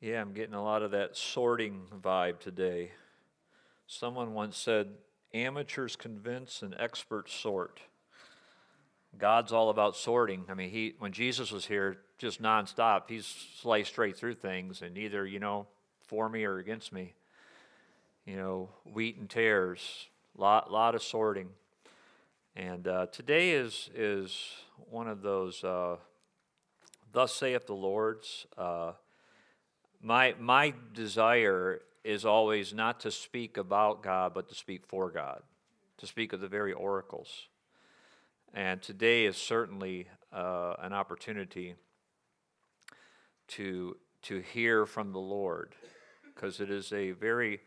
Yeah, I'm getting a lot of that sorting vibe today. Someone once said, amateurs convince and experts sort. God's all about sorting. I mean, when Jesus was here, just nonstop, he's sliced straight through things, and either, for me or against me. Wheat and tares, lot of sorting. And today is one of those, thus saith the Lord's. My desire is always not to speak about God, but to speak for God, to speak of the very oracles. And today is certainly an opportunity to hear from the Lord, because it is a very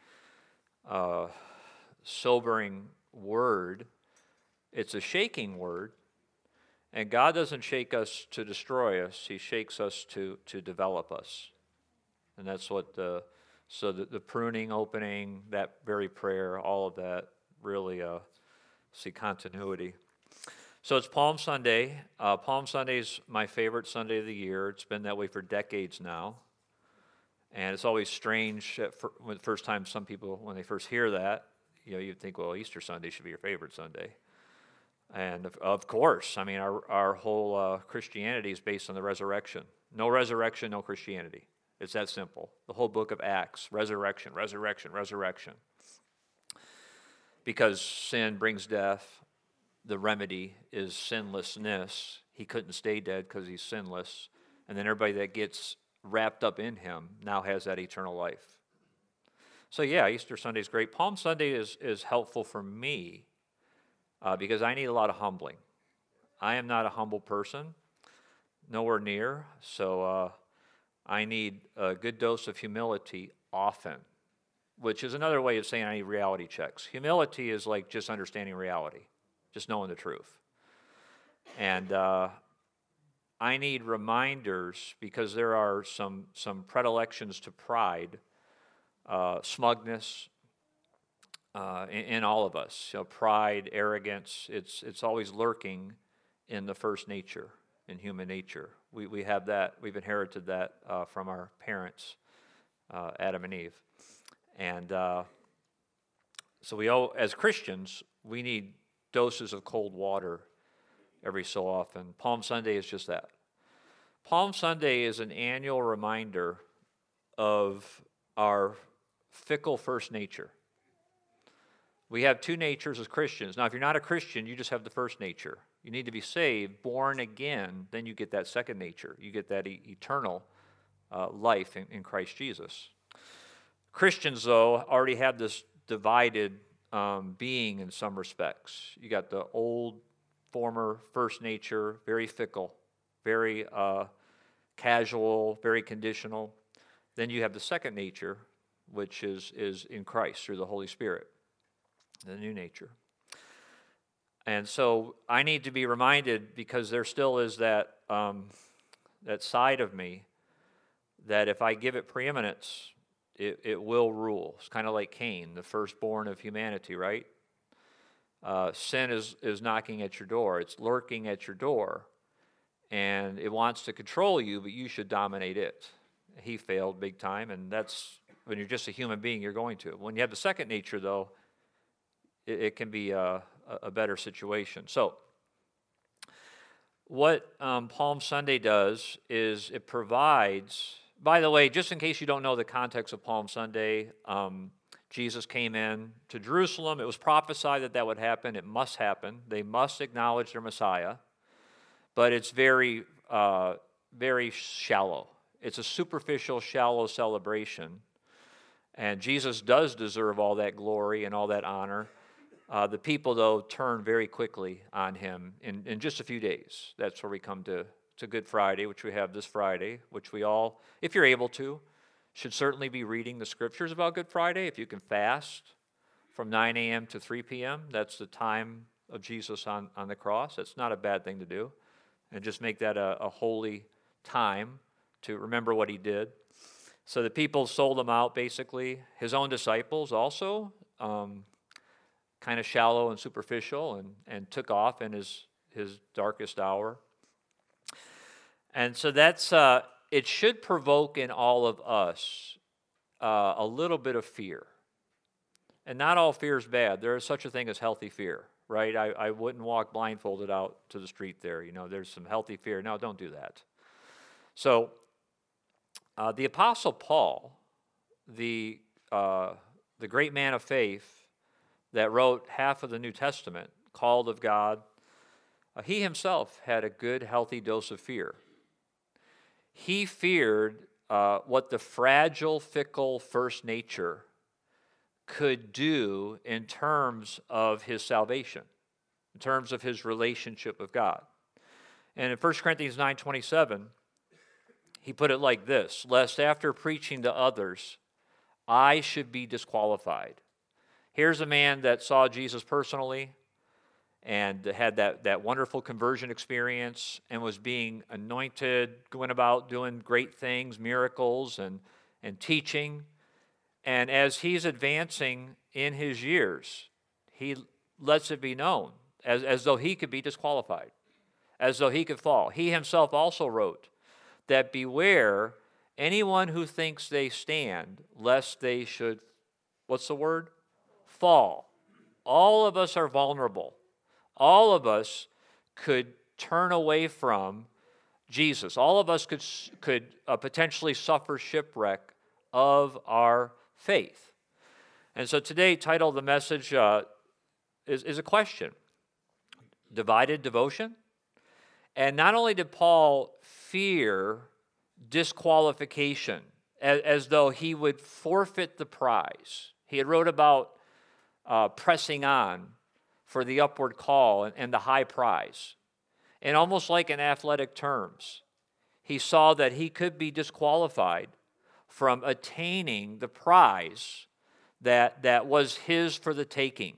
sobering word. It's a shaking word, and God doesn't shake us to destroy us. He shakes us to develop us. And that's what the pruning, opening, that very prayer, all of that really see continuity. So it's Palm Sunday. Palm Sunday is my favorite Sunday of the year. It's been that way for decades now. And it's always strange when the first time some people, when they first hear that, you'd think, well, Easter Sunday should be your favorite Sunday. And of course, I mean, our whole Christianity is based on the resurrection. No resurrection, no Christianity. It's that simple. The whole book of Acts, resurrection, resurrection, resurrection. Because sin brings death, the remedy is sinlessness. He couldn't stay dead because he's sinless. And then everybody that gets wrapped up in him now has that eternal life. So yeah, Easter Sunday is great. Palm Sunday is helpful for me because I need a lot of humbling. I am not a humble person, nowhere near. So I need a good dose of humility often, which is another way of saying I need reality checks. Humility is like just understanding reality, just knowing the truth. And I need reminders because there are some predilections to pride, smugness in all of us. Pride, arrogance, it's always lurking in the first nature, in human nature. We have that, we've inherited that from our parents, Adam and Eve. And so as Christians, we need doses of cold water every so often. Palm Sunday is just that. Palm Sunday is an annual reminder of our fickle first nature. We have two natures as Christians. Now, if you're not a Christian, you just have the first nature. You need to be saved, born again, then you get that second nature. You get that eternal life in Christ Jesus. Christians, though, already have this divided being in some respects. You got the old, former first nature, very fickle, very casual, very conditional. Then you have the second nature, which is in Christ through the Holy Spirit, the new nature. And so I need to be reminded, because there still is that side of me that if I give it preeminence, it will rule. It's kind of like Cain, the firstborn of humanity, right? Sin is knocking at your door. It's lurking at your door, and it wants to control you, but you should dominate it. He failed big time, and that's when you're just a human being, you're going to. When you have the second nature, though, it can be a better situation. So what Palm Sunday does is it provides, by the way, just in case you don't know the context of Palm Sunday, Jesus came in to Jerusalem. It was prophesied that would happen. It must happen. They must acknowledge their Messiah. But it's very, very shallow. It's a superficial, shallow celebration. And Jesus does deserve all that glory and all that honor. The people, though, turn very quickly on him in just a few days. That's where we come to Good Friday, which we have this Friday, which we all, if you're able to, should certainly be reading the scriptures about Good Friday. If you can fast from 9 a.m. to 3 p.m., that's the time of Jesus on the cross. That's not a bad thing to do. And just make that a holy time to remember what he did. So the people sold him out, basically. His own disciples also, kind of shallow and superficial, and took off in his darkest hour. And so that's it should provoke in all of us a little bit of fear. And not all fear is bad. There is such a thing as healthy fear, right? I wouldn't walk blindfolded out to the street there. There's some healthy fear. No, don't do that. So the Apostle Paul, the great man of faith that wrote half of the New Testament, called of God, he himself had a good, healthy dose of fear. He feared what the fragile, fickle first nature could do in terms of his salvation, in terms of his relationship with God. And in 1 Corinthians 9:27, he put it like this: lest after preaching to others, I should be disqualified. Here's a man that saw Jesus personally and had that wonderful conversion experience and was being anointed, going about doing great things, miracles and teaching. And as he's advancing in his years, he lets it be known as though he could be disqualified, as though he could fall. He himself also wrote that beware anyone who thinks they stand, lest they should, what's the word? Fall. All of us are vulnerable. All of us could turn away from Jesus. All of us could potentially suffer shipwreck of our faith. And so today, title of the message is a question: divided devotion. And not only did Paul fear disqualification, as though he would forfeit the prize. He had wrote about pressing on for the upward call and the high prize. And almost like in athletic terms, he saw that he could be disqualified from attaining the prize that was his for the taking.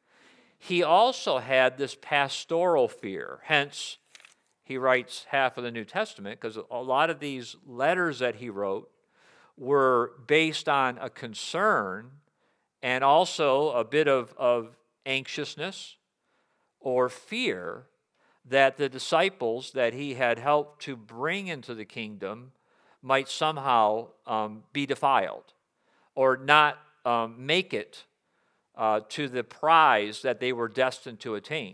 He also had this pastoral fear. Hence, he writes half of the New Testament, because a lot of these letters that he wrote were based on a concern and also a bit of anxiousness or fear that the disciples that he had helped to bring into the kingdom might somehow be defiled or not make it to the prize that they were destined to attain.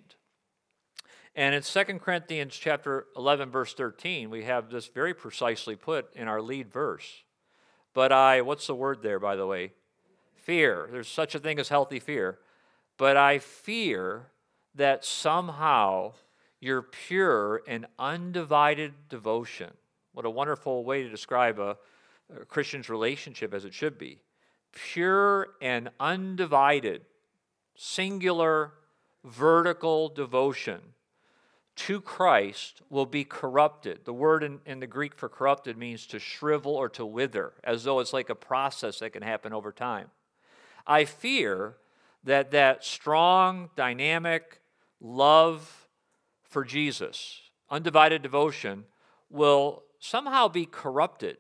And in 2 Corinthians chapter 11, verse 13, we have this very precisely put in our lead verse. But what's the word there, by the way? Fear. There's such a thing as healthy fear. But I fear that somehow your pure and undivided devotion, what a wonderful way to describe a Christian's relationship as it should be, pure and undivided, singular, vertical devotion to Christ will be corrupted. The word in the Greek for corrupted means to shrivel or to wither, as though it's like a process that can happen over time. I fear that strong, dynamic love for Jesus, undivided devotion, will somehow be corrupted.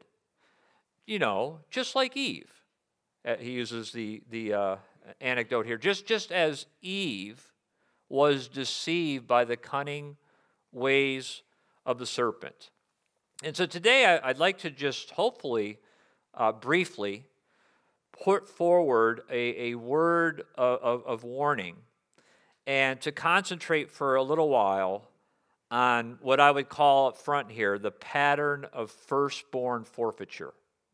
Just like Eve. He uses the anecdote here. Just as Eve was deceived by the cunning ways of the serpent. And so today I'd like to just hopefully briefly put forward a word of warning and to concentrate for a little while on what I would call up front here the pattern of firstborn forfeiture.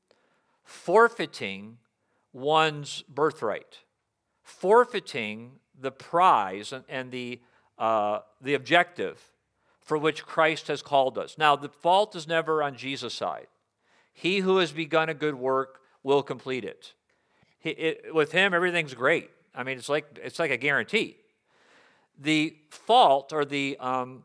Forfeiting one's birthright. Forfeiting the prize and the objective for which Christ has called us. Now, the fault is never on Jesus' side. He who has begun a good work will complete it. With him, everything's great. I mean, it's like a guarantee. The fault or the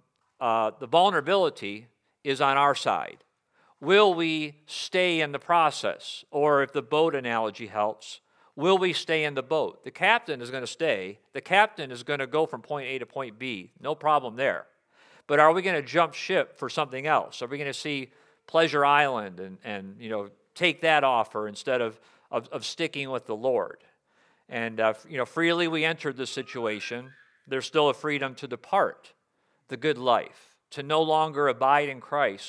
vulnerability is on our side. Will we stay in the process? Or if the boat analogy helps, will we stay in the boat? The captain is going to stay. The captain is going to go from point A to point B. No problem there. But are we going to jump ship for something else? Are we going to see Pleasure Island and take that offer instead of sticking with the Lord? And freely we entered this situation. There's still a freedom to depart the good life, to no longer abide in Christ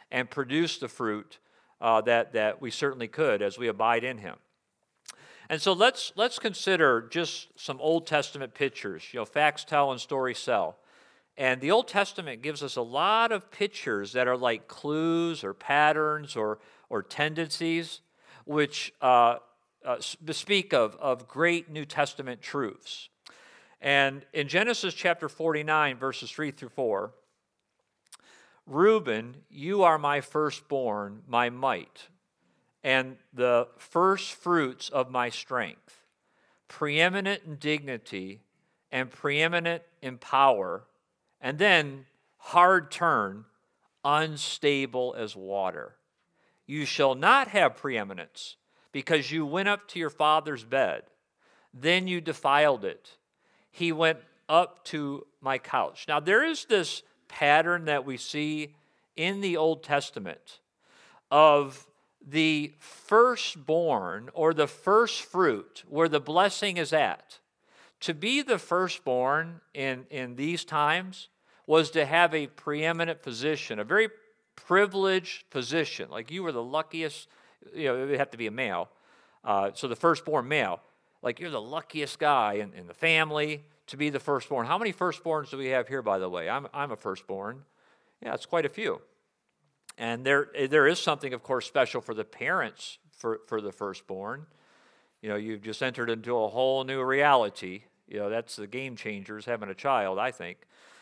and produce the fruit that we certainly could as we abide in him. And so let's consider just some Old Testament pictures. Facts tell and stories sell. And the Old Testament gives us a lot of pictures that are like clues or patterns or tendencies, which speak of great New Testament truths. And in Genesis chapter 49, verses 3 through 4, Reuben, you are my firstborn, my might, and the first fruits of my strength, preeminent in dignity and preeminent in power, and then hard turn, unstable as water. You shall not have preeminence, because you went up to your father's bed. Then you defiled it. He went up to my couch. Now, there is this pattern that we see in the Old Testament of the firstborn or the first fruit, where the blessing is at. To be the firstborn in these times was to have a preeminent position, a very privileged position. Like you were the luckiest, it would have to be a male. So the firstborn male, like you're the luckiest guy in the family to be the firstborn. How many firstborns do we have here, by the way? I'm a firstborn. Yeah, it's quite a few. And there is something, of course, special for the parents for the firstborn. You've just entered into a whole new reality. That's the game changers, having a child, I think.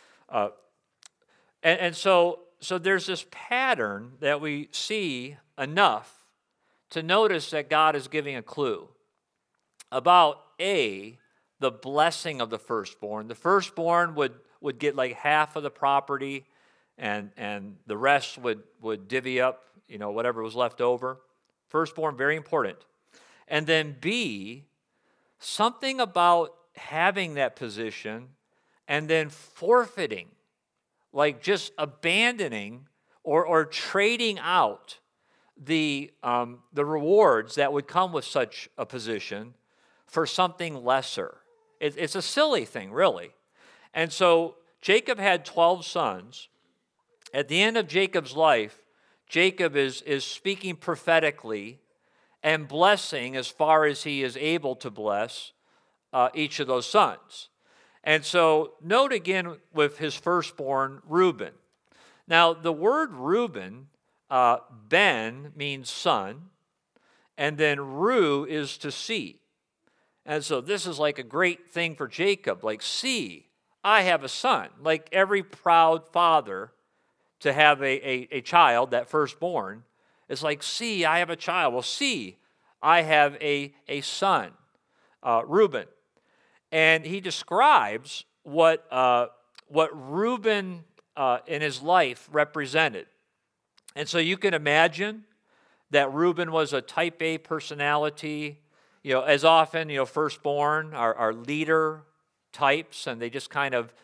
So there's this pattern that we see enough to notice that God is giving a clue about the blessing of the firstborn. The firstborn would get like half of the property, and the rest would divvy up, whatever was left over. Firstborn, very important. And then B, something about having that position and then forfeiting, like just abandoning or trading out the rewards that would come with such a position for something lesser. It's a silly thing, really. And so Jacob had 12 sons. At the end of Jacob's life, Jacob is speaking prophetically and blessing as far as he is able to bless each of those sons. And so note again with his firstborn, Reuben. Now, the word Reuben, Ben means son, and then Ru is to see. And so this is like a great thing for Jacob, like, see, I have a son. Like every proud father to have a child, that firstborn, is like, see, I have a child. Well, see, I have a son, Reuben. And he describes what Reuben in his life represented. And so you can imagine that Reuben was a type A personality. As often, firstborn are leader types, and they just kind of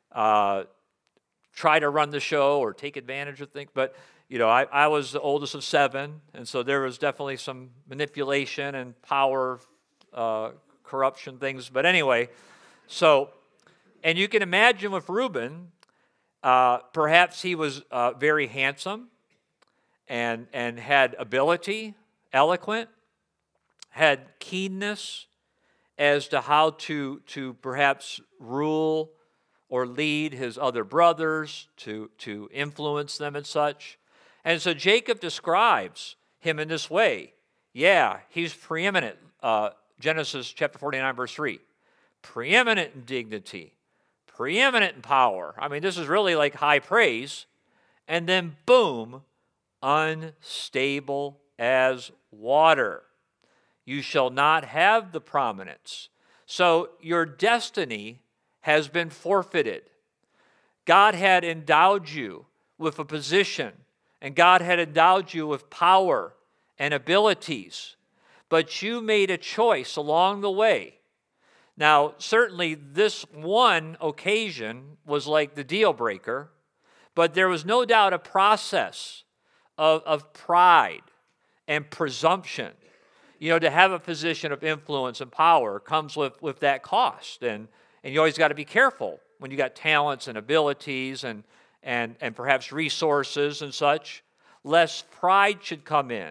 try to run the show or take advantage of things. But, I was the oldest of 7, and so there was definitely some manipulation and power, corruption things. But anyway, and you can imagine with Reuben, perhaps he was very handsome and had ability, eloquent, had keenness as to how to perhaps rule or lead his other brothers, to influence them and such. And so Jacob describes him in this way. Yeah, he's preeminent. Genesis chapter 49, verse 3. Preeminent in dignity, preeminent in power. I mean, this is really like high praise. And then, boom, unstable as water. You shall not have the prominence. So your destiny has been forfeited. God had endowed you with a position, and God had endowed you with power and abilities, but you made a choice along the way. Now, certainly this one occasion was like the deal breaker, but there was no doubt a process of pride and presumption. To have a position of influence and power comes with that cost. And you always got to be careful when you got talents and abilities and perhaps resources and such. lest pride should come in.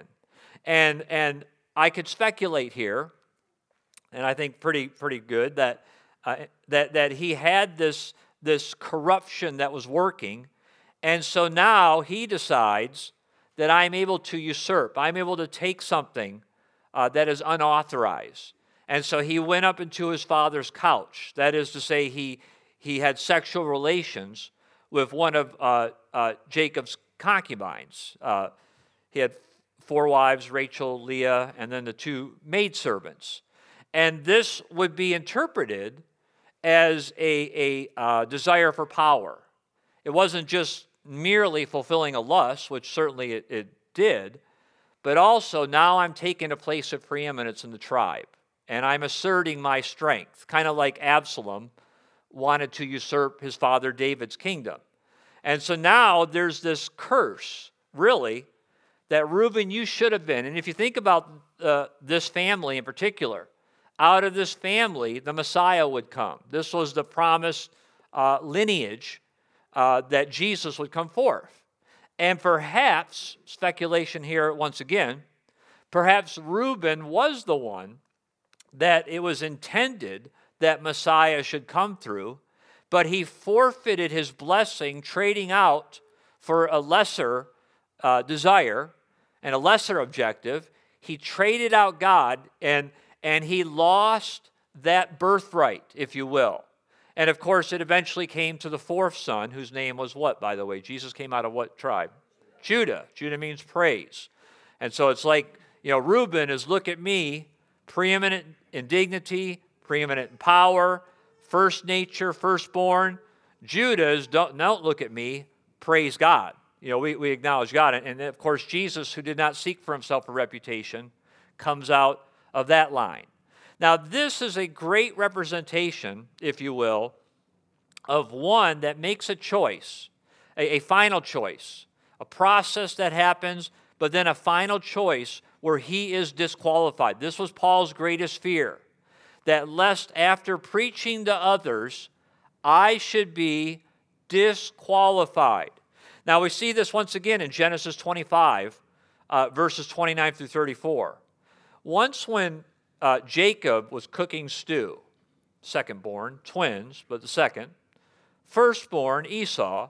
And I could speculate here, and I think pretty good, that he had this corruption that was working, and so now he decides that I'm able to usurp. I'm able to take something that is unauthorized. And so he went up into his father's couch. That is to say, he had sexual relations with one of Jacob's concubines. He had 4 wives, Rachel, Leah, and then the 2 maidservants. And this would be interpreted as a desire for power. It wasn't just merely fulfilling a lust, which certainly it did, but also now I'm taking a place of preeminence in the tribe, and I'm asserting my strength, kind of like Absalom wanted to usurp his father David's kingdom. And so now there's this curse, really, that Reuben, you should have been. And if you think about this family in particular, out of this family, the Messiah would come. This was the promised lineage that Jesus would come forth. And perhaps, speculation here once again, perhaps Reuben was the one that it was intended that Messiah should come through, but he forfeited his blessing, trading out for a lesser desire and a lesser objective. He traded out God, and he lost that birthright, if you will. And of course, it eventually came to the 4th son, whose name was what, by the way? Jesus came out of what tribe? Judah. Judah means praise. And so it's like, Reuben is, look at me, preeminent in dignity, preeminent in power, first nature, firstborn. Judah is, don't look at me, praise God. We acknowledge God. And of course, Jesus, who did not seek for himself a reputation, comes out of that line. Now, this is a great representation, if you will, of one that makes a choice, a final choice, a process that happens, but then a final choice where he is disqualified. This was Paul's greatest fear, that lest after preaching to others, I should be disqualified. Now, we see this once again in Genesis 25, verses 29 through 34. Once when Jacob was cooking stew, secondborn, twins, but the second, firstborn, Esau,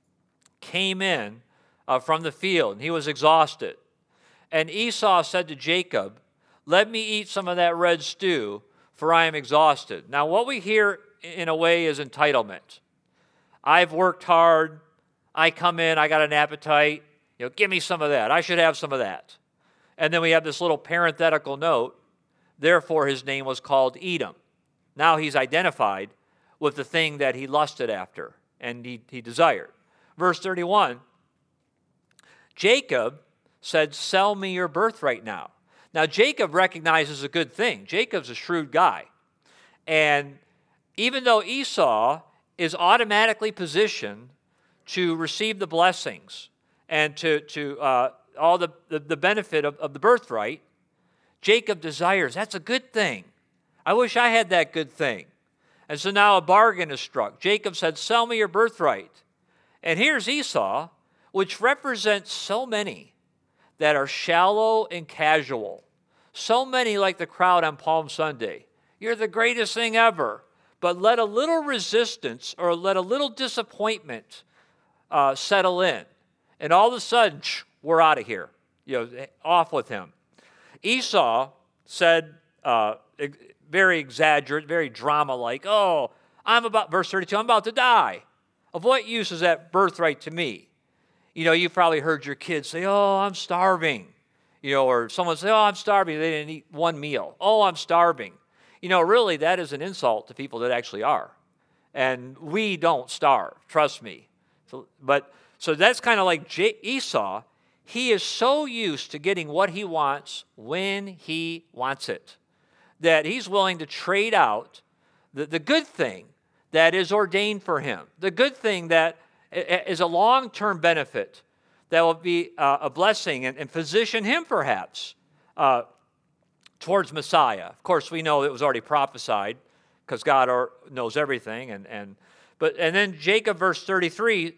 came in from the field, and he was exhausted. And Esau said to Jacob, let me eat some of that red stew, for I am exhausted. Now, what we hear in a way is entitlement. I've worked hard. I come in, I got an appetite. Give me some of that. I should have some of that. And then we have this little parenthetical note. Therefore, his name was called Edom. Now he's identified with the thing that he lusted after and he desired. Verse 31, Jacob said, sell me your birthright now. Now, Jacob recognizes a good thing. Jacob's a shrewd guy. And even though Esau is automatically positioned to receive the blessings and to all the benefit of the birthright, Jacob desires, that's a good thing. I wish I had that good thing. And so now a bargain is struck. Jacob said, sell me your birthright. And here's Esau, which represents so many that are shallow and casual. So many like the crowd on Palm Sunday. You're the greatest thing ever. But let a little resistance or let a little disappointment settle in. And all of a sudden, we're out of here. Off with him. Esau said, very exaggerate, very drama-like, verse 32, I'm about to die. Of what use is that birthright to me? You've probably heard your kids say, I'm starving. Or someone say, I'm starving. They didn't eat one meal. I'm starving. Really, that is an insult to people that actually are. And we don't starve, trust me. So that's kind of like Esau. He is so used to getting what he wants when he wants it, that he's willing to trade out the good thing that is ordained for him, the good thing that is a long-term benefit that will be a blessing and position him perhaps towards Messiah. Of course, we know it was already prophesied because God knows everything. And then Jacob, verse 33,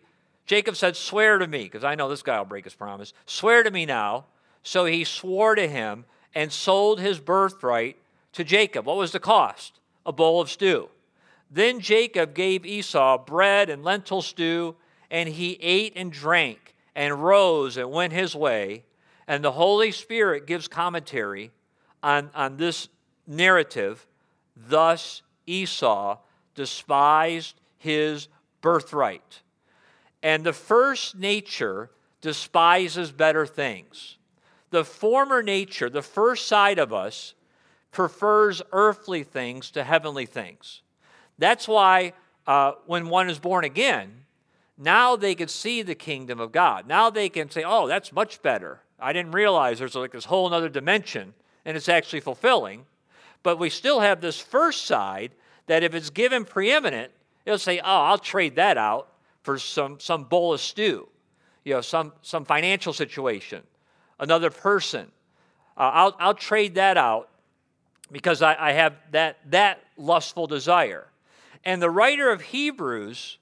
Jacob said, swear to me, because I know this guy will break his promise. Swear to me now. So he swore to him and sold his birthright to Jacob. What was the cost? A bowl of stew. Then Jacob gave Esau bread and lentil stew, and he ate and drank and rose and went his way. And the Holy Spirit gives commentary on this narrative. Thus Esau despised his birthright. And the first nature despises better things. The former nature, the first side of us, prefers earthly things to heavenly things. That's why when one is born again, now they can see the kingdom of God. Now they can say, oh, that's much better. I didn't realize there's like this whole other dimension, and it's actually fulfilling. But we still have this first side that if it's given preeminent, it'll say, oh, I'll trade that out for some bowl of stew, some financial situation, another person. I'll trade that out because I have that lustful desire. And the writer of Hebrews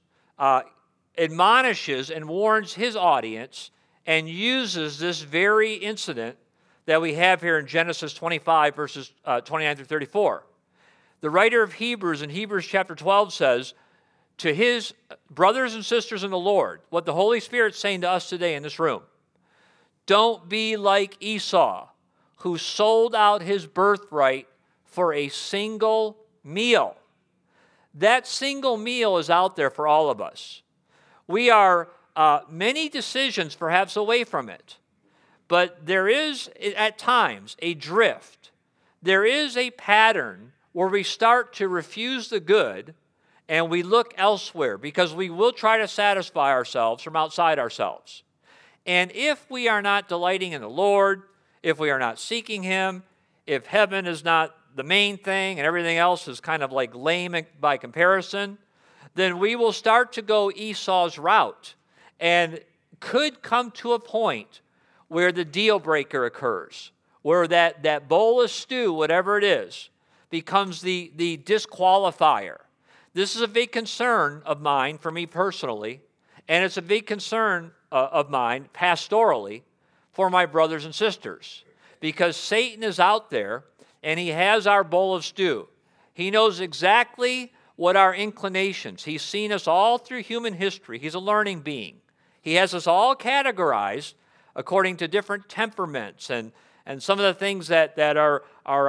admonishes and warns his audience and uses this very incident that we have here in Genesis 25, verses 29 through 34. The writer of Hebrews in Hebrews chapter 12 says, to his brothers and sisters in the Lord, what the Holy Spirit's saying to us today in this room, don't be like Esau, who sold out his birthright for a single meal. That single meal is out there for all of us. We are many decisions perhaps away from it, but there is at times a drift. There is a pattern where we start to refuse the good and we look elsewhere because we will try to satisfy ourselves from outside ourselves. And if we are not delighting in the Lord, if we are not seeking Him, if heaven is not the main thing and everything else is kind of like lame by comparison, then we will start to go Esau's route and could come to a point where the deal breaker occurs, where that bowl of stew, whatever it is, becomes the disqualifier. This is a big concern of mine for me personally, and it's a big concern of mine pastorally for my brothers and sisters, because Satan is out there and he has our bowl of stew. He knows exactly what our inclinations. He's seen us all through human history. He's a learning being. He has us all categorized according to different temperaments and some of the things that are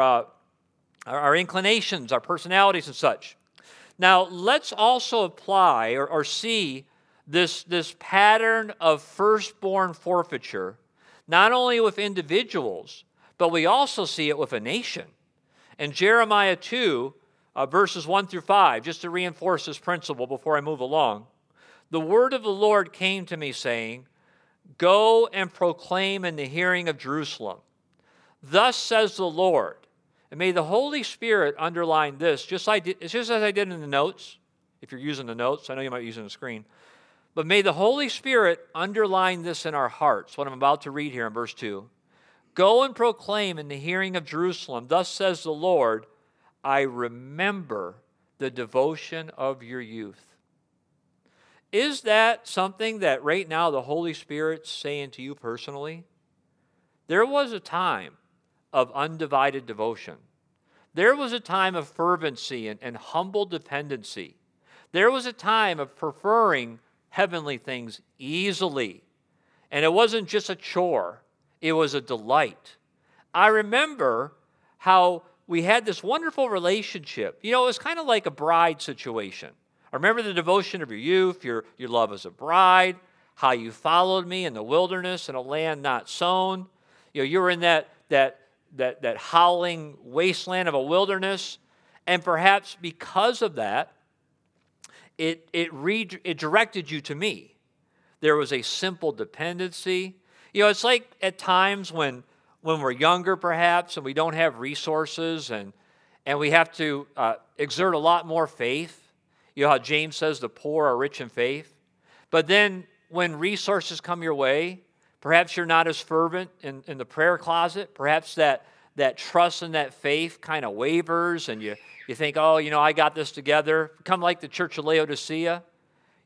our inclinations, our personalities and such. Now, let's also apply or see this pattern of firstborn forfeiture, not only with individuals, but we also see it with a nation. In Jeremiah 2, verses 1 through 5, just to reinforce this principle before I move along, the word of the Lord came to me saying, go and proclaim in the hearing of Jerusalem. Thus says the Lord. And may the Holy Spirit underline this, just as I did in the notes, if you're using the notes. I know you might be using the screen. But may the Holy Spirit underline this in our hearts, what I'm about to read here in verse 2. Go and proclaim in the hearing of Jerusalem, thus says the Lord, I remember the devotion of your youth. Is that something that right now the Holy Spirit's saying to you personally? There was a time of undivided devotion. There was a time of fervency and humble dependency. There was a time of preferring heavenly things easily. And it wasn't just a chore. It was a delight. I remember how we had this wonderful relationship. It was kind of like a bride situation. I remember the devotion of your youth, your love as a bride, how you followed me in the wilderness in a land not sown. You were in that howling wasteland of a wilderness, and perhaps because of that, it directed you to me. There was a simple dependency. It's like at times when we're younger, perhaps, and we don't have resources, and we have to exert a lot more faith. How James says the poor are rich in faith. But then when resources come your way, perhaps you're not as fervent in the prayer closet. Perhaps that trust and that faith kind of wavers, and you think, oh, I got this together. Become like the church of Laodicea.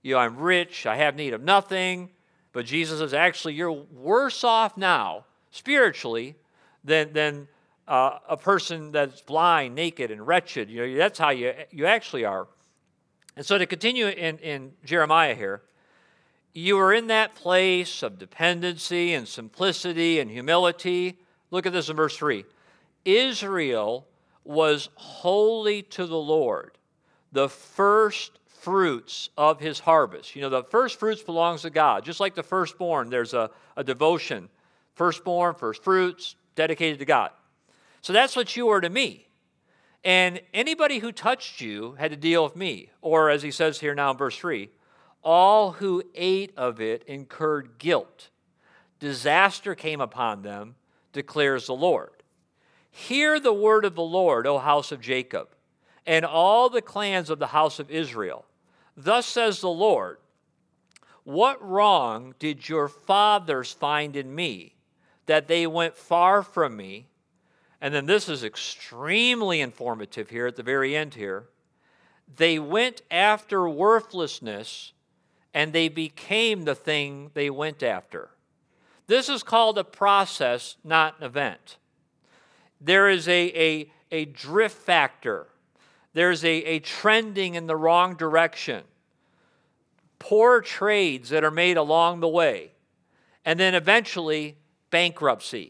I'm rich, I have need of nothing. But Jesus says, actually, you're worse off now, spiritually, than a person that's blind, naked, and wretched. That's how you actually are. And so to continue in Jeremiah here, you are in that place of dependency and simplicity and humility. Look at this in verse 3. Israel was holy to the Lord, the first fruits of his harvest. The first fruits belongs to God. Just like the firstborn, there's a devotion. Firstborn, first fruits, dedicated to God. So that's what you are to me. And anybody who touched you had to deal with me. Or as he says here now in verse 3, all who ate of it incurred guilt. Disaster came upon them, declares the Lord. Hear the word of the Lord, O house of Jacob, and all the clans of the house of Israel. Thus says the Lord, what wrong did your fathers find in me, that they went far from me? And then this is extremely informative here at the very end here. They went after worthlessness, and they became the thing they went after. This is called a process, not an event. There is a drift factor. There's a trending in the wrong direction. Poor trades that are made along the way. And then eventually, bankruptcy.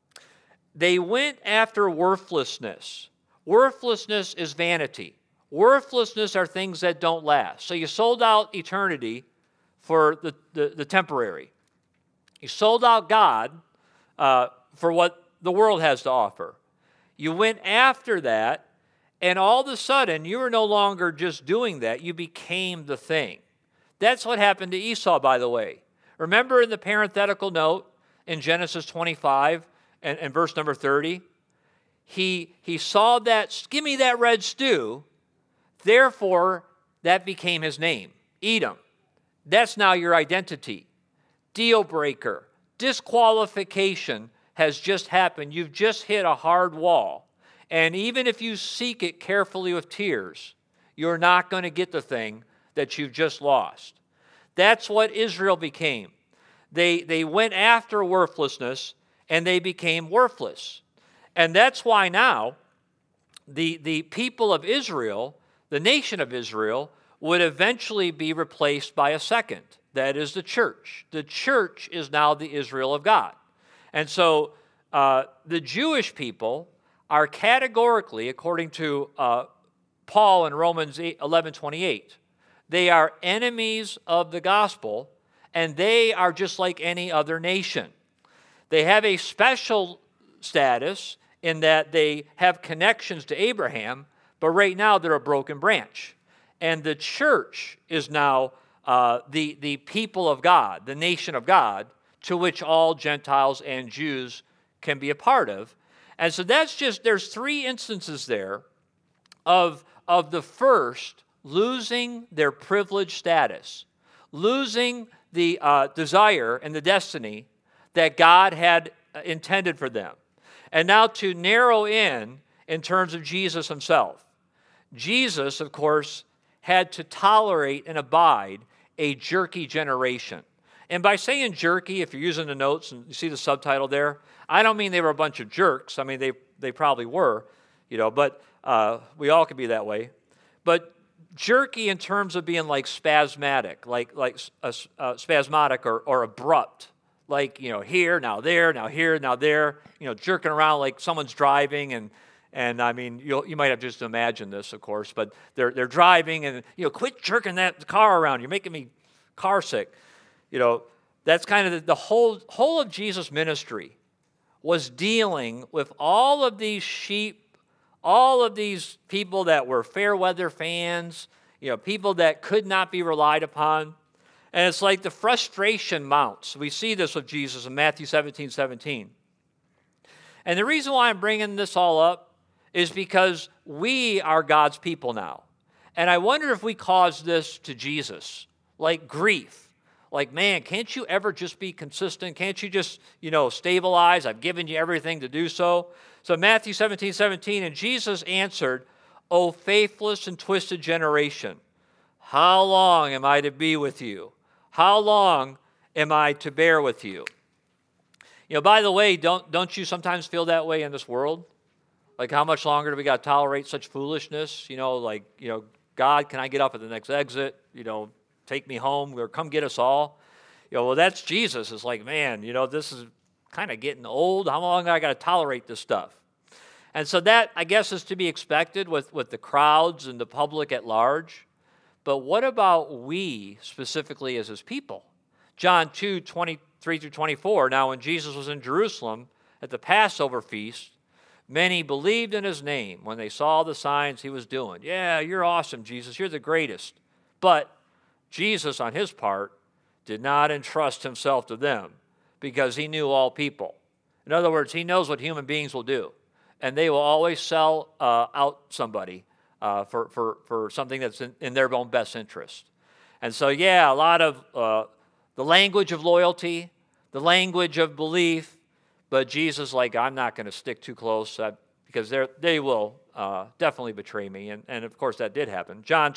They went after worthlessness. Worthlessness is vanity. Worthlessness are things that don't last. So you sold out eternity for the temporary. You sold out God for what the world has to offer. You went after that, and all of a sudden, you were no longer just doing that. You became the thing. That's what happened to Esau, by the way. Remember in the parenthetical note in Genesis 25 and verse number 30? He saw that, give me that red stew, therefore that became his name, Edom. That's now your identity. Deal breaker. Disqualification has just happened. You've just hit a hard wall. And even if you seek it carefully with tears, you're not going to get the thing that you've just lost. That's what Israel became. They went after worthlessness, and they became worthless. And that's why now the people of Israel, the nation of Israel, would eventually be replaced by a second. That is the church. The church is now the Israel of God. And so the Jewish people are categorically, according to Paul in Romans 11:28, they are enemies of the gospel, and they are just like any other nation. They have a special status in that they have connections to Abraham, but right now they're a broken branch. And the church is now the people of God, the nation of God, to which all Gentiles and Jews can be a part of. And so there's three instances there of the first losing their privileged status, losing the desire and the destiny that God had intended for them. And now to narrow in terms of Jesus himself. Jesus, of course, had to tolerate and abide a jerky generation. And by saying jerky, if you're using the notes and you see the subtitle there, I don't mean they were a bunch of jerks. I mean, they probably were, but we all could be that way. But jerky in terms of being like spasmodic, like spasmodic or abrupt, like, here, now there, now here, now there, jerking around like someone's driving and I mean, you might have just imagined this, of course, but they're driving and, quit jerking that car around. You're making me car sick. That's kind of the whole of Jesus' ministry was dealing with all of these sheep, all of these people that were fair weather fans, people that could not be relied upon. And it's like the frustration mounts. We see this with Jesus in Matthew 17:17. And the reason why I'm bringing this all up is because we are God's people now. And I wonder if we caused this to Jesus, like grief. Like, man, can't you ever just be consistent? Can't you just, stabilize? I've given you everything to do so. So Matthew 17:17, and Jesus answered, O faithless and twisted generation, How long am I to be with you? How long am I to bear with you? You know, by the way, don't you sometimes feel that way in this world? Like, how much longer do we got to tolerate such foolishness? You know, like, you know, God, can I get up at the next exit? You know, take me home or come get us all. You know, well, that's Jesus. It's like, man, you know, this is kind of getting old. How long I got to tolerate this stuff? And so that, I guess, is to be expected with the crowds and the public at large. But what about we specifically as his people? John 2:23 through 24. Now, when Jesus was in Jerusalem at the Passover feast, many believed in his name when they saw the signs he was doing. Yeah, you're awesome, Jesus. You're the greatest. But Jesus, on his part, did not entrust himself to them because he knew all people. In other words, he knows what human beings will do. And they will always sell out somebody for something that's in their own best interest. And so, yeah, a lot of the language of loyalty, the language of belief, but Jesus, like, I'm not going to stick too close because they will definitely betray me. And of course, that did happen. John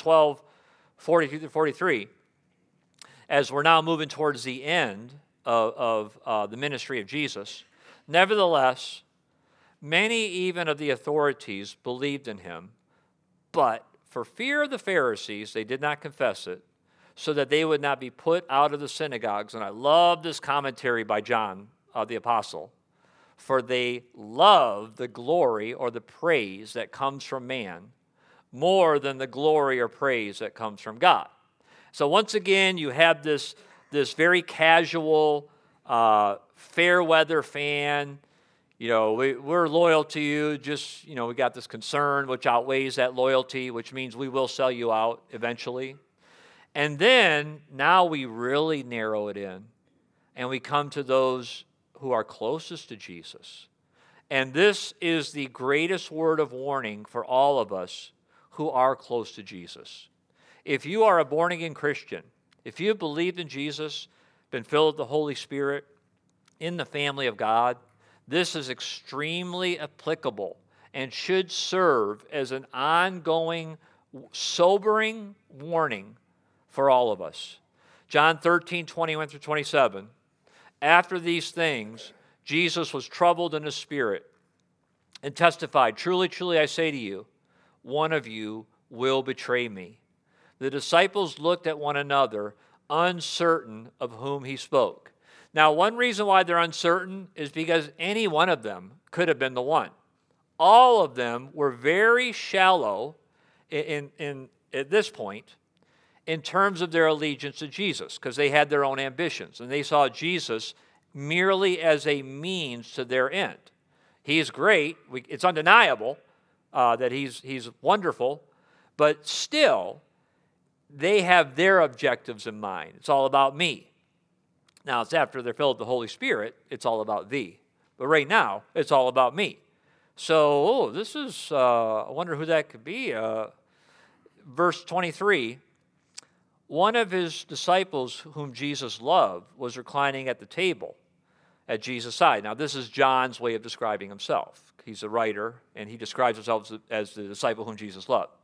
12:42-43, as we're now moving towards the end of the ministry of Jesus, nevertheless, many even of the authorities believed in him, but for fear of the Pharisees, they did not confess it, so that they would not be put out of the synagogues. And I love this commentary by John, the apostle. For they love the glory or the praise that comes from man more than the glory or praise that comes from God. So once again, you have this very casual, fair weather fan. You know, we're loyal to you, just, you know, we got this concern which outweighs that loyalty, which means we will sell you out eventually. And then, now we really narrow it in, and we come to those who are closest to Jesus. And this is the greatest word of warning for all of us who are close to Jesus. If you are a born-again Christian, if you have believed in Jesus, been filled with the Holy Spirit, in the family of God, this is extremely applicable and should serve as an ongoing, sobering warning for all of us. John 13:21-27. After these things, Jesus was troubled in his spirit and testified, truly, truly, I say to you, one of you will betray me. The disciples looked at one another, uncertain of whom he spoke. Now, one reason why they're uncertain is because any one of them could have been the one. All of them were very shallow at this point in terms of their allegiance to Jesus, because they had their own ambitions, and they saw Jesus merely as a means to their end. He's great. It's undeniable that he's wonderful, but still, they have their objectives in mind. It's all about me. Now, it's after they're filled with the Holy Spirit, it's all about thee. But right now, it's all about me. So, this is, I wonder who that could be. Verse 23, one of his disciples whom Jesus loved was reclining at the table at Jesus' side. Now, this is John's way of describing himself. He's a writer, and he describes himself as the disciple whom Jesus loved.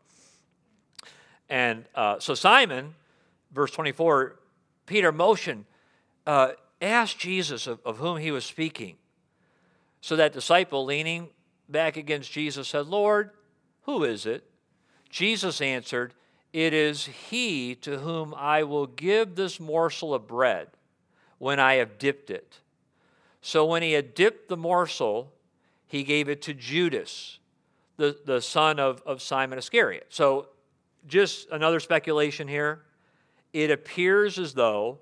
And so Simon, verse 24, Peter motioned, asked Jesus of whom he was speaking. So that disciple, leaning back against Jesus, said, Lord, who is it? Jesus answered, it is he to whom I will give this morsel of bread when I have dipped it. So when he had dipped the morsel, he gave it to Judas, the son of Simon Iscariot. So just another speculation here. It appears as though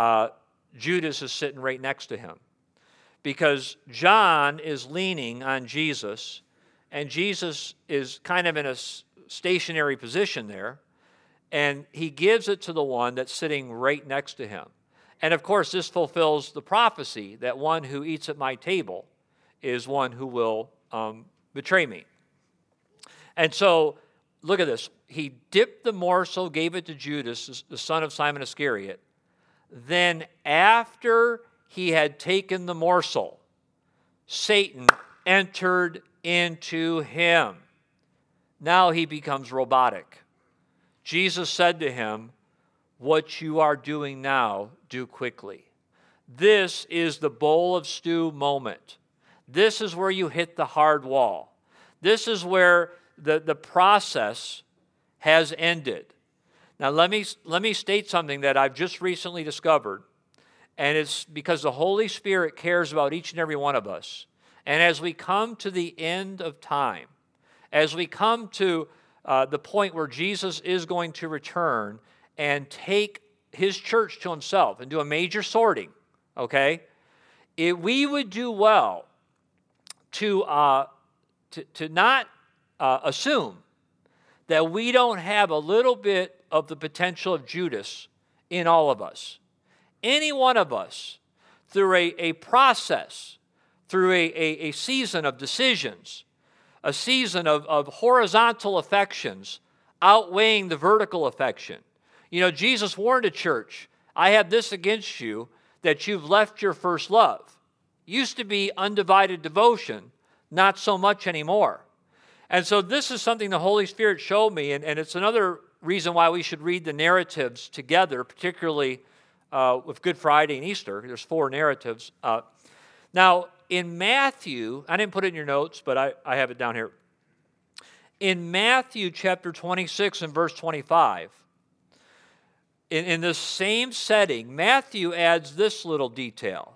Judas is sitting right next to him, because John is leaning on Jesus, and Jesus is kind of in a stationary position there, and he gives it to the one that's sitting right next to him. And of course, this fulfills the prophecy that one who eats at my table is one who will betray me. And so, look at this. He dipped the morsel, gave it to Judas, the son of Simon Iscariot. Then after he had taken the morsel, Satan entered into him. Now he becomes robotic. Jesus said to him, "What you are doing now, do quickly." This is the bowl of stew moment. This is where you hit the hard wall. This is where the process has ended. Now let me state something that I've just recently discovered, and it's because the Holy Spirit cares about each and every one of us. And as we come to the end of time, as we come to the point where Jesus is going to return and take his church to himself and do a major sorting, okay, we would do well to not assume that we don't have a little bit of the potential of Judas in all of us. Any one of us, through a process, through a season of decisions, a season of horizontal affections outweighing the vertical affection. You know, Jesus warned the church, "I have this against you, that you've left your first love." Used to be undivided devotion, not so much anymore. And so this is something the Holy Spirit showed me, and it's another reason why we should read the narratives together, particularly with Good Friday and Easter. There's 4 narratives. Now, in Matthew, I didn't put it in your notes, but I have it down here. In Matthew chapter 26 and verse 25, in the same setting, Matthew adds this little detail.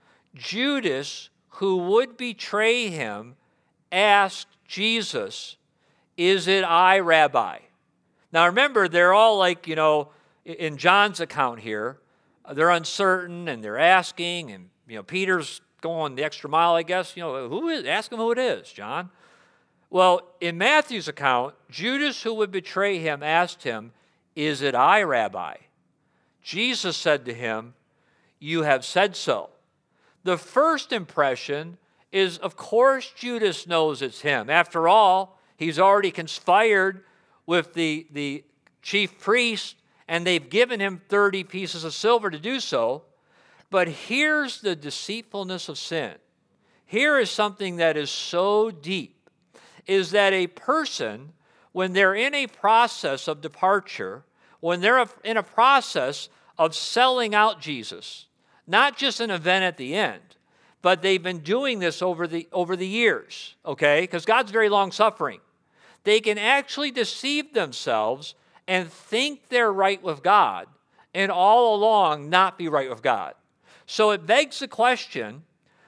Judas, who would betray him, asked Jesus, "Is it I, Rabbi?" Now remember, they're all like, you know, in John's account here, they're uncertain and they're asking, and, you know, Peter's going the extra mile, I guess. You know, who is? Ask him who it is, John. Well, in Matthew's account, Judas, who would betray him, asked him, "Is it I, Rabbi?" Jesus said to him, "You have said so." The first impression is, of course, Judas knows it's him. After all, he's already conspired with the chief priest, and they've given him 30 pieces of silver to do so. But here's the deceitfulness of sin. Here is something that is so deep, is that a person, when they're in a process of departure, when they're in a process of selling out Jesus, not just an event at the end, but they've been doing this over the years, okay? Because God's very long-suffering. They can actually deceive themselves and think they're right with God, and all along not be right with God. So it begs the question,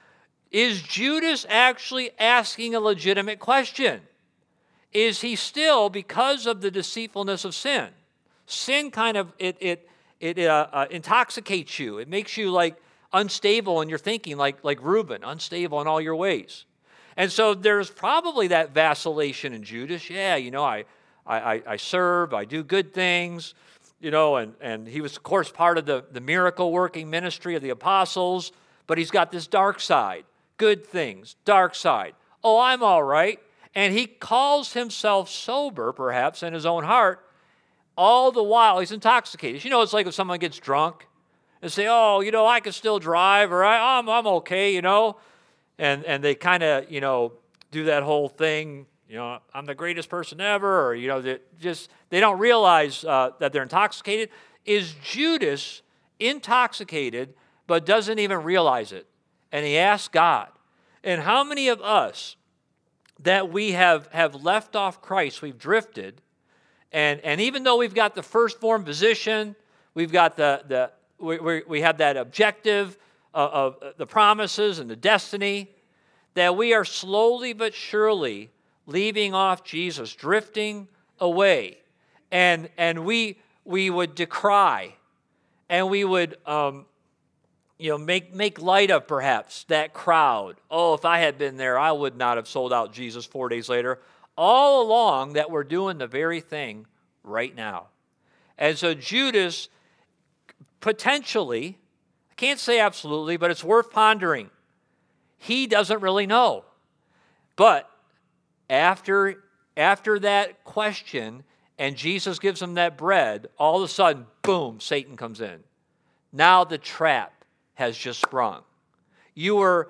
is Judas actually asking a legitimate question? Is he still, because of the deceitfulness of sin? Sin kind of, it intoxicates you. It makes you like unstable in your thinking, like Reuben, unstable in all your ways. And so there's probably that vacillation in Judas. Yeah, you know, I serve, I do good things, you know, and he was, of course, part of the miracle-working ministry of the apostles, but he's got this dark side, good things, dark side. Oh, I'm all right. And he calls himself sober, perhaps, in his own heart, all the while he's intoxicated. You know, it's like if someone gets drunk and say, "Oh, you know, I can still drive," or I'm okay, you know, and they kind of, you know, do that whole thing, you know, "I'm the greatest person ever," or, you know, they don't realize that they're intoxicated. Is Judas intoxicated but doesn't even realize it? And he asks God. And how many of us that we have left off Christ, we've drifted, and even though we've got the firstborn position, we've got we have that objective of the promises and the destiny, that we are slowly but surely leaving off Jesus, drifting away, and we would decry, and we would you know, make light of perhaps that crowd. Oh, if I had been there, I would not have sold out Jesus 4 days later. All along that we're doing the very thing right now. And so Judas potentially, I can't say absolutely, but it's worth pondering. He doesn't really know. But after that question and Jesus gives him that bread, all of a sudden, boom, Satan comes in. Now the trap has just sprung. You were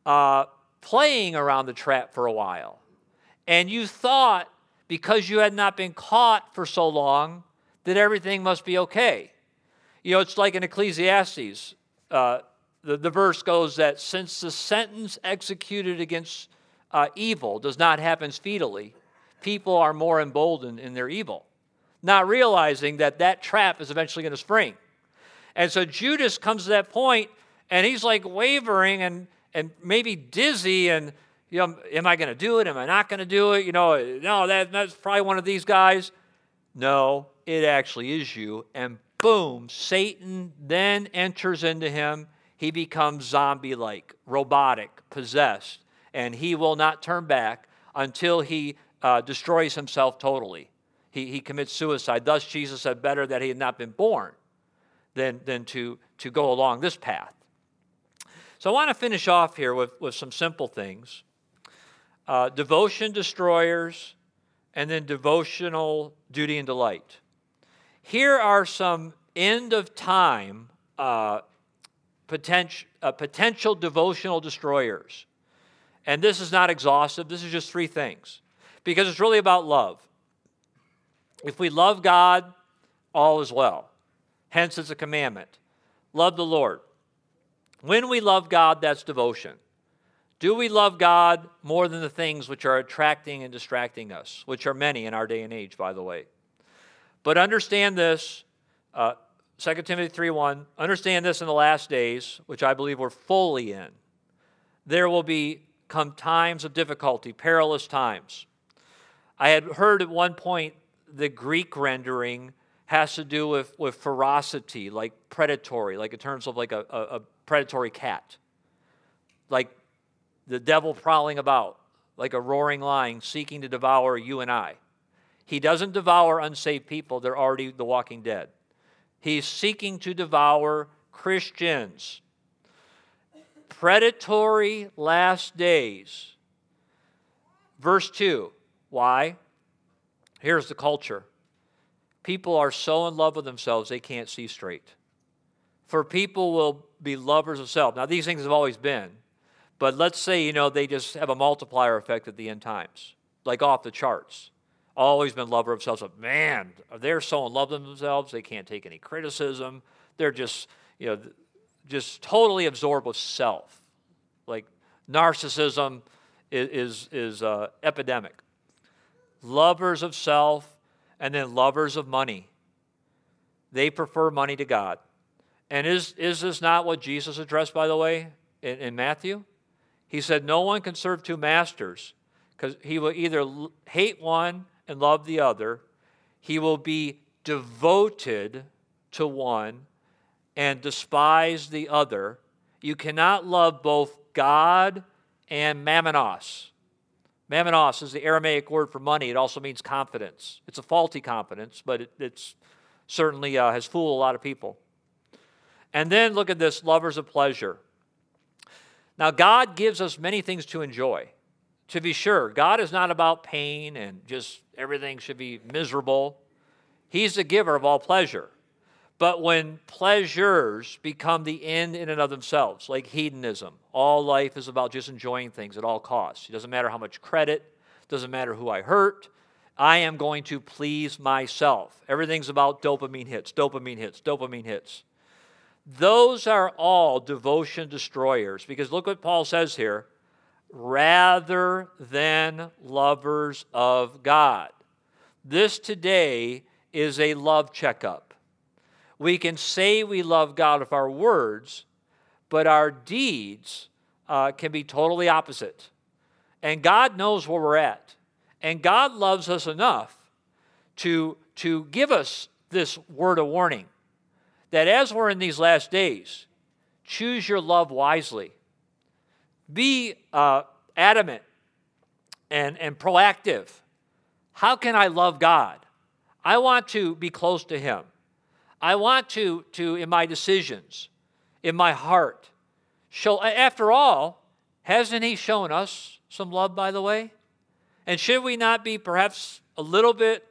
playing around the trap for a while, and you thought, because you had not been caught for so long, that everything must be okay. You know, it's like in Ecclesiastes, the verse goes that since the sentence executed against evil does not happen speedily, people are more emboldened in their evil, not realizing that that trap is eventually going to spring. And so Judas comes to that point, and he's like wavering and maybe dizzy, and you know, am I going to do it? Am I not going to do it? You know, no, that's probably one of these guys. No, it actually is you. And boom, Satan then enters into him. He becomes zombie-like, robotic, possessed, and he will not turn back until he destroys himself totally. He commits suicide. Thus, Jesus said, better that he had not been born than to go along this path. So I want to finish off here with some simple things. Devotion destroyers, and then devotional duty and delight. Here are some end-of-time potential devotional destroyers. And this is not exhaustive. This is just 3 things. Because it's really about love. If we love God, all is well. Hence, it's a commandment. Love the Lord. When we love God, that's devotion. Do we love God more than the things which are attracting and distracting us, which are many in our day and age, by the way? But understand this, 2 Timothy 3:1, understand this in the last days, which I believe we're fully in. There will come times of difficulty, perilous times. I had heard at one point the Greek rendering has to do with ferocity, like predatory, like in terms of like a predatory cat. Like the devil prowling about, like a roaring lion seeking to devour you and I. He doesn't devour unsaved people. They're already the walking dead. He's seeking to devour Christians. Predatory last days. Verse 2. Why? Here's the culture. People are so in love with themselves they can't see straight. For people will be lovers of self. Now, these things have always been. But let's say, they just have a multiplier effect at the end times. Like off the charts. Always been lover of self. But man, they're so in love with themselves, they can't take any criticism. They're just, just totally absorbed with self. Like narcissism is epidemic. Lovers of self, and then lovers of money. They prefer money to God. And is this not what Jesus addressed, by the way, in Matthew? He said, no one can serve 2 masters, because he will either hate one and love the other. He will be devoted to one and despise the other. You cannot love both God and mammonos. Mammonos is the Aramaic word for money. It also means confidence. It's a faulty confidence, but it's certainly has fooled a lot of people. And then look at this, lovers of pleasure. Now, God gives us many things to enjoy. To be sure, God is not about pain and just everything should be miserable. He's the giver of all pleasure. But when pleasures become the end in and of themselves, like hedonism, all life is about just enjoying things at all costs. It doesn't matter how much credit, doesn't matter who I hurt. I am going to please myself. Everything's about dopamine hits, dopamine hits, dopamine hits. Those are all devotion destroyers, because look what Paul says here, rather than lovers of God. This today is a love checkup. We can say we love God with our words, but our deeds can be totally opposite. And God knows where we're at. And God loves us enough to give us this word of warning, that as we're in these last days, choose your love wisely. Be adamant and proactive. How can I love God? I want to be close to Him. I want to in my decisions, in my heart, show. After all, hasn't He shown us some love, by the way? And should we not be perhaps a little bit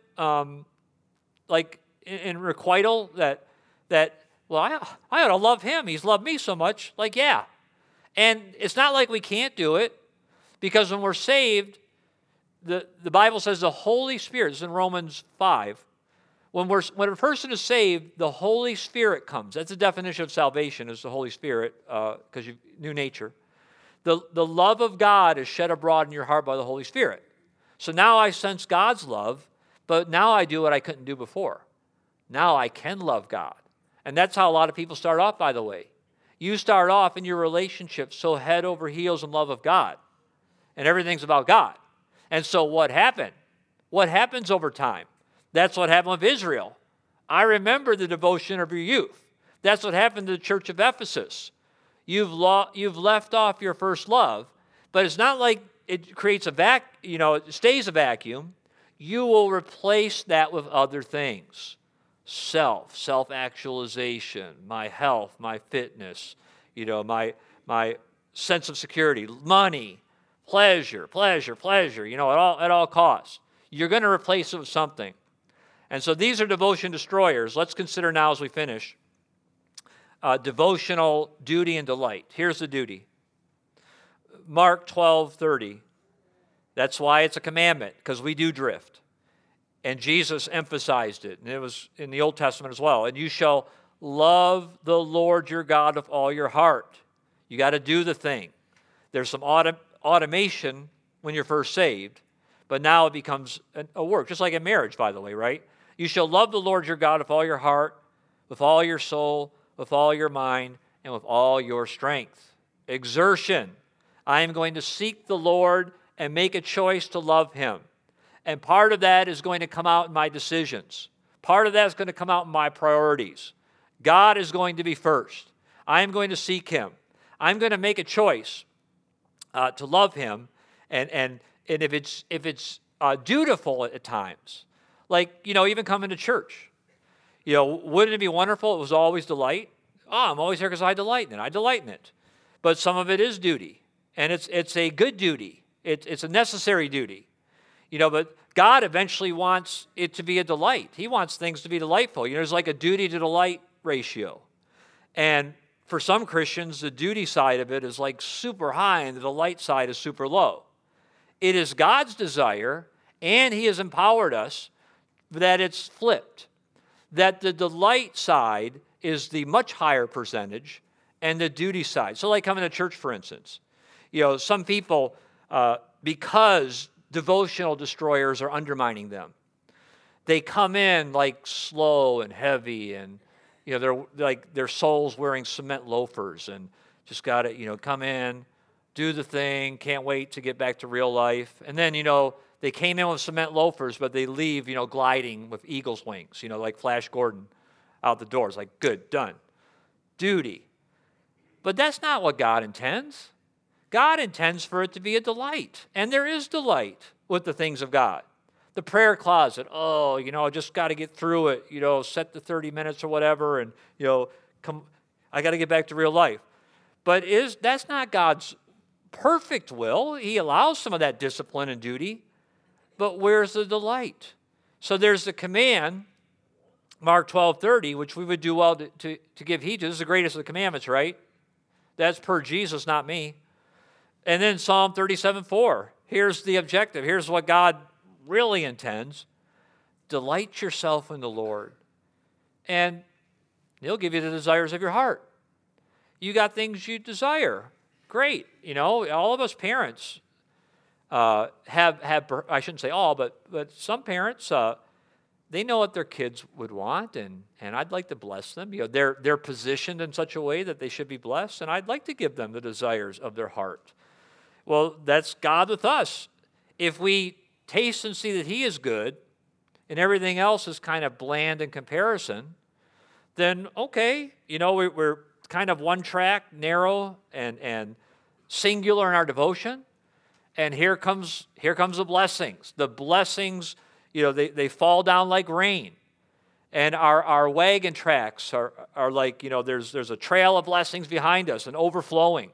like in requital that well, I ought to love Him. He's loved me so much. Like, yeah. And it's not like we can't do it, because when we're saved, the Bible says the Holy Spirit, this is in Romans 5, When a person is saved, the Holy Spirit comes. That's the definition of salvation, is the Holy Spirit, because you new nature. The love of God is shed abroad in your heart by the Holy Spirit. So now I sense God's love, but now I do what I couldn't do before. Now I can love God. And that's how a lot of people start off, by the way. You start off in your relationship so head over heels in love of God. And everything's about God. And so what happened? What happens over time? That's what happened with Israel. I remember the devotion of your youth. That's what happened to the church of Ephesus. You've left off your first love, but it's not like it creates it stays a vacuum. You will replace that with other things. Self-actualization, my health, my fitness, my sense of security, money, pleasure, at all costs. You're going to replace it with something. And so these are devotion destroyers. Let's consider now as we finish devotional duty and delight. Here's the duty. Mark 12:30. That's why it's a commandment, because we do drift. And Jesus emphasized it, and it was in the Old Testament as well. And you shall love the Lord your God with all your heart. You got to do the thing. There's some automation when you're first saved, but now it becomes a work, just like in marriage, by the way, right? You shall love the Lord your God with all your heart, with all your soul, with all your mind, and with all your strength. Exertion. I am going to seek the Lord and make a choice to love him. And part of that is going to come out in my decisions. Part of that is going to come out in my priorities. God is going to be first. I am going to seek him. I'm going to make a choice to love him. And if it's dutiful at times, like, even coming to church, wouldn't it be wonderful? It was always delight. I'm always here because I delight in it. I delight in it. But some of it is duty. And it's a good duty. It's a necessary duty. But God eventually wants it to be a delight. He wants things to be delightful. There's like a duty to delight ratio. And for some Christians, the duty side of it is like super high and the delight side is super low. It is God's desire, and he has empowered us, that it's flipped. That the delight side is the much higher percentage and the duty side. So like coming to church, for instance. Some people, because devotional destroyers are undermining them, they come in like slow and heavy, and they're like their soul's wearing cement loafers and just got to come in, do the thing, can't wait to get back to real life. And then they came in with cement loafers, but they leave gliding with eagle's wings, like Flash Gordon out the doors, like good, done. Duty. But that's not what God intends. God intends for it to be a delight. And there is delight with the things of God. The prayer closet, I just got to get through it, set the 30 minutes or whatever, and, I got to get back to real life. But that's not God's perfect will. He allows some of that discipline and duty, but where's the delight? So there's the command, Mark 12:30, which we would do well to give heed to. This is the greatest of the commandments, right? That's per Jesus, not me. And then Psalm 37:4. Here's the objective. Here's what God really intends. Delight yourself in the Lord, and he'll give you the desires of your heart. You got things you desire. Great. All of us parents have I shouldn't say all, but some parents, they know what their kids would want, and I'd like to bless them. They're positioned in such a way that they should be blessed, and I'd like to give them the desires of their heart. Well, that's God with us. If we taste and see that he is good, and everything else is kind of bland in comparison, then okay, we're kind of one track, narrow, and singular in our devotion. And here comes the blessings. The blessings, they fall down like rain. And our wagon tracks are like, there's a trail of blessings behind us and overflowing.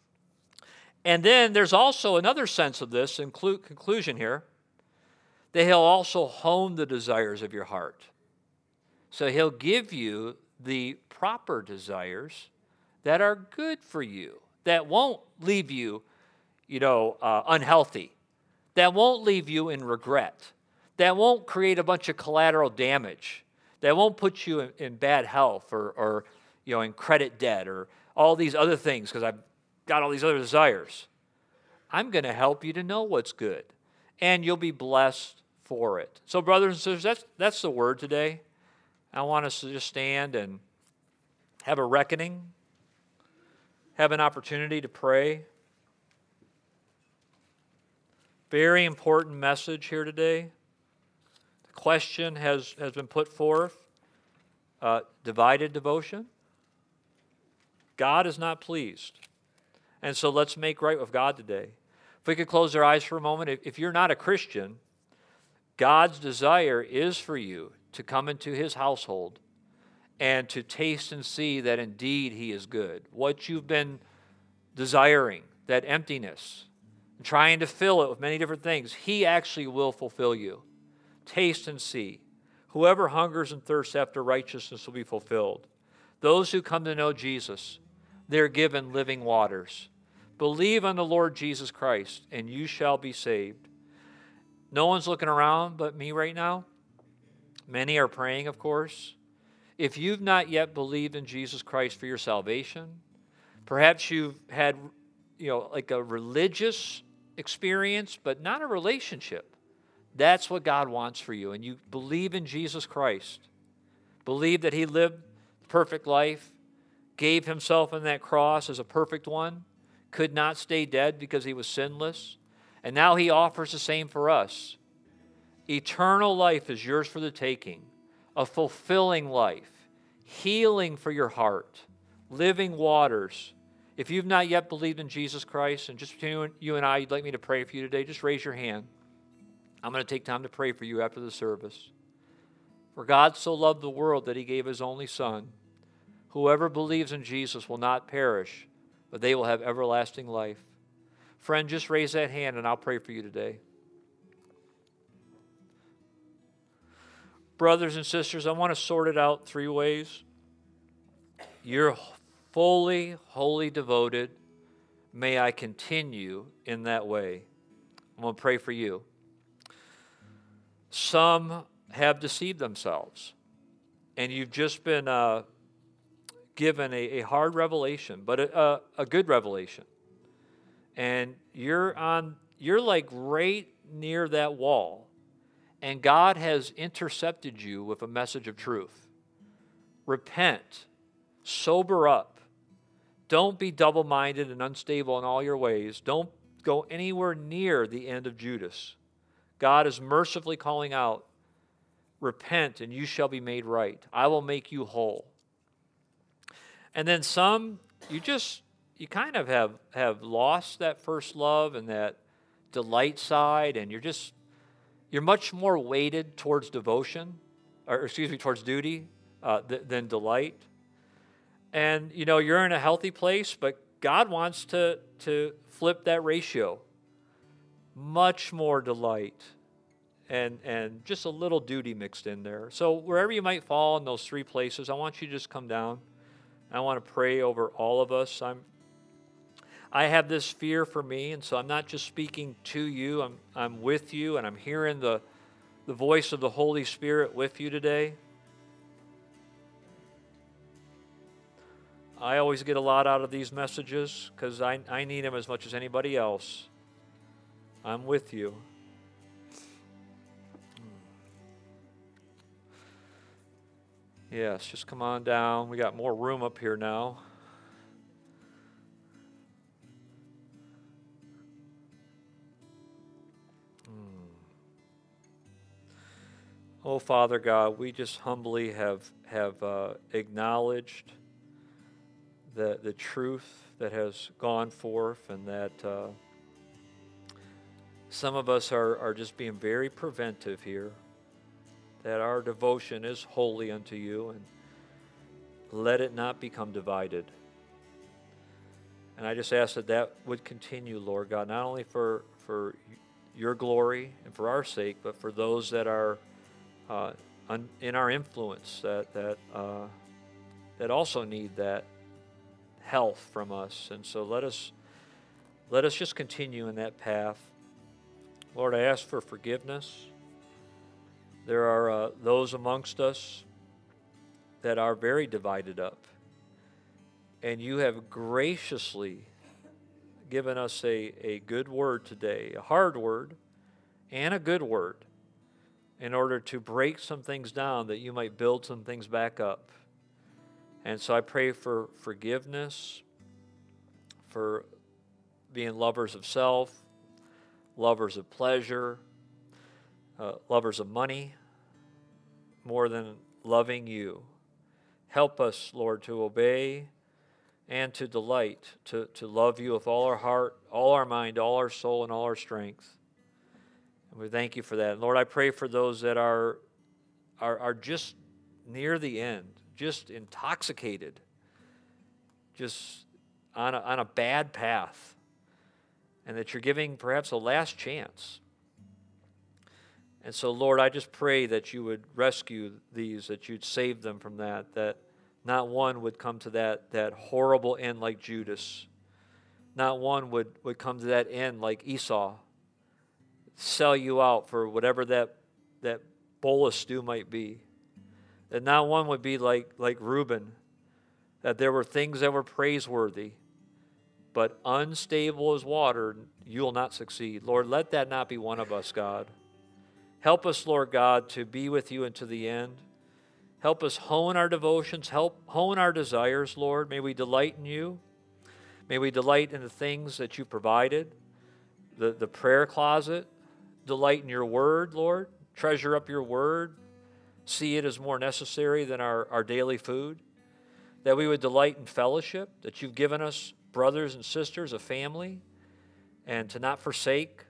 And then there's also another sense of this, in conclusion here, that he'll also hone the desires of your heart. So he'll give you the proper desires that are good for you, that won't leave you, unhealthy, that won't leave you in regret, that won't create a bunch of collateral damage, that won't put you in bad health or in credit debt or all these other things because I've got all these other desires. I'm going to help you to know what's good, and you'll be blessed for it. So, brothers and sisters, that's the word today. I want us to just stand and have a reckoning, have an opportunity to pray. Very important message here today. The question has been put forth. Divided devotion. God is not pleased. And so let's make right with God today. If we could close our eyes for a moment. If you're not a Christian, God's desire is for you to come into His household and to taste and see that indeed He is good. What you've been desiring, that emptiness, trying to fill it with many different things, He actually will fulfill you. Taste and see. Whoever hungers and thirsts after righteousness will be fulfilled. Those who come to know Jesus, they're given living waters. Believe on the Lord Jesus Christ, and you shall be saved. No one's looking around but me right now. Many are praying, of course. If you've not yet believed in Jesus Christ for your salvation, perhaps you've had, like a religious experience, but not a relationship. That's what God wants for you. And you believe in Jesus Christ. Believe that He lived the perfect life, gave Himself on that cross as a perfect one, could not stay dead because He was sinless. And now He offers the same for us. Eternal life is yours for the taking. A fulfilling life. Healing for your heart. Living waters. If you've not yet believed in Jesus Christ, and just between you and I, you'd like me to pray for you today, just raise your hand. I'm going to take time to pray for you after the service. For God so loved the world that He gave His only Son. Whoever believes in Jesus will not perish, but they will have everlasting life. Friend, just raise that hand and I'll pray for you today. Brothers and sisters, I want to sort it out 3 ways. You're fully, wholly devoted. May I continue in that way. I'm going to pray for you. Some have deceived themselves, and you've just been given a hard revelation, but a good revelation. And you're like right near that wall, and God has intercepted you with a message of truth. Repent, sober up. Don't be double-minded and unstable in all your ways. Don't go anywhere near the end of Judas. God is mercifully calling out, repent and you shall be made right. I will make you whole. And then some, you kind of have lost that first love and that delight side, and you're much more weighted towards devotion, towards duty than delight. And, you're in a healthy place, but God wants to flip that ratio. Much more delight and just a little duty mixed in there. So wherever you might fall in those 3 places, I want you to just come down. I want to pray over all of us. I have this fear for me, and so I'm not just speaking to you. I'm with you, and I'm hearing the voice of the Holy Spirit with you today. I always get a lot out of these messages because I need them as much as anybody else. I'm with you. Yes, just come on down. We got more room up here now. Oh, Father God, we just humbly have acknowledged the truth that has gone forth, and that some of us are just being very preventive here, that our devotion is wholly unto you, and let it not become divided. And I just ask that would continue, Lord God, not only for your glory and for our sake, but for those that are in our influence, that also need that health from us. And so let us just continue in that path. Lord, I ask for forgiveness. There are those amongst us that are very divided up. And you have graciously given us a good word today, a hard word and a good word, in order to break some things down that you might build some things back up. And so I pray for forgiveness, for being lovers of self, lovers of pleasure, lovers of money, more than loving you. Help us, Lord, to obey and to delight, to love you with all our heart, all our mind, all our soul, and all our strength. And we thank you for that. And Lord, I pray for those that are just near the end, just intoxicated, just on a bad path, and that you're giving perhaps a last chance. And so, Lord, I just pray that you would rescue these, that you'd save them from that not one would come to that horrible end like Judas. Not one would come to that end like Esau, sell you out for whatever that bowl of stew might be. That not one would be like Reuben, that there were things that were praiseworthy, but unstable as water, you'll not succeed. Lord, let that not be one of us, God. Help us, Lord God, to be with you unto the end. Help us hone our devotions, hone our desires, Lord. May we delight in you. May we delight in the things that you provided, the prayer closet. Delight in your word, Lord. Treasure up your word. See it as more necessary than our daily food. That we would delight in fellowship, that you've given us brothers and sisters, a family, and to not forsake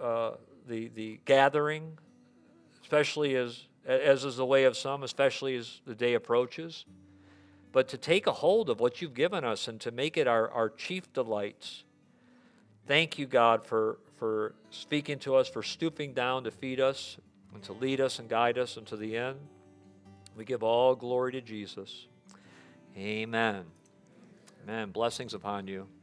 the gathering, especially as is the way of some, especially as the day approaches, but to take a hold of what you've given us and to make it our chief delights. Thank you, God, for speaking to us, for stooping down to feed us and to lead us and guide us unto the end. We give all glory to Jesus. Amen. Amen. Blessings upon you.